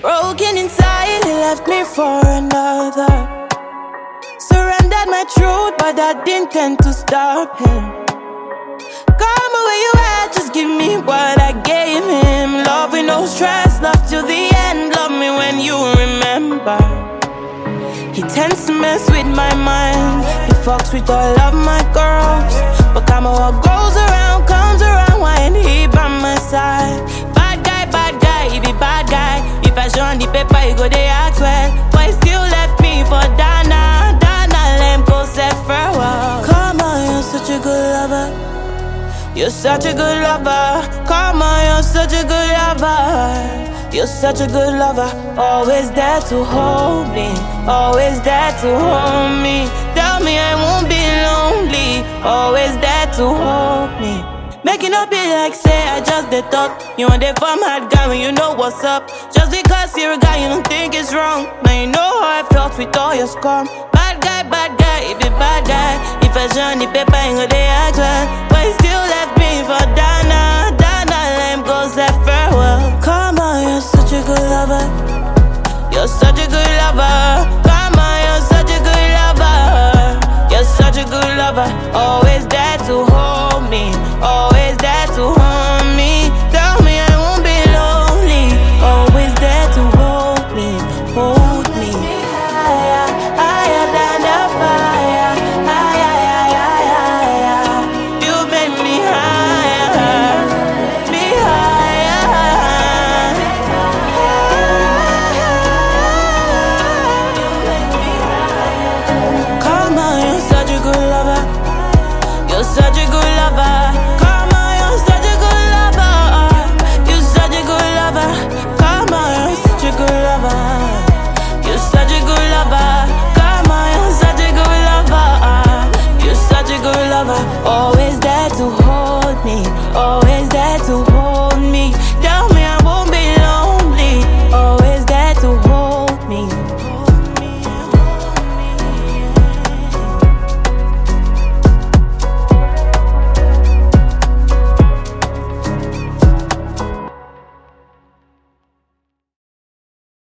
Broken inside, he left me for another. Surrendered my truth, but that didn't tend to stop him. Come where you at, just give me what I gave him. Love with no stress, love till the end. Love me when you remember. He tends to mess with my mind. He fucks with all of my girls. But come on, what goes around comes around. Why ain't he by my side? Bad guy, he be bad guy. If I show on the paper, he go they act well. But he still left me for Dana. Let him go set farewell. Come on, you're such a good lover. You're such a good lover. Come on, you're such a good lover. You're such a good lover. Always there to hold me. Always there to hold me. Tell me I won't be lonely. Always there to hold me. Making up it like say I just the talk. You want the farm hard guy when you know what's up. Just because you're a guy you don't think it's wrong. Now you know how I felt with all your scum. Bad guy, he be bad guy. If I show on the paper, ain't go they act well. But he still left me for Dana. Let him go say farewell. Come on, you're such a good lover. You're such a good lover. Come on, you're such a good lover. You're such a good lover. Oh,